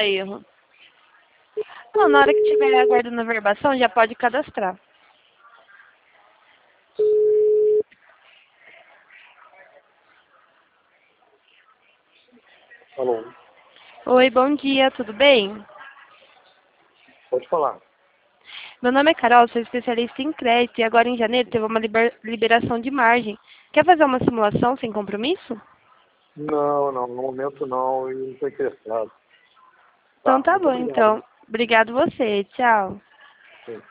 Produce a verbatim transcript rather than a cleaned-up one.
dar erro. Não, na hora que estiver aguardando a verbação, já pode cadastrar. Alô, Oi, bom dia, tudo bem? pode falar. Meu nome é Carol, sou especialista em crédito e agora em janeiro teve uma liber- liberação de margem. Quer fazer uma simulação sem compromisso? Não, não, no momento não, eu não estou interessado. Então Tá, tá muito bom, obrigado. então. Obrigado você, tchau. Sim.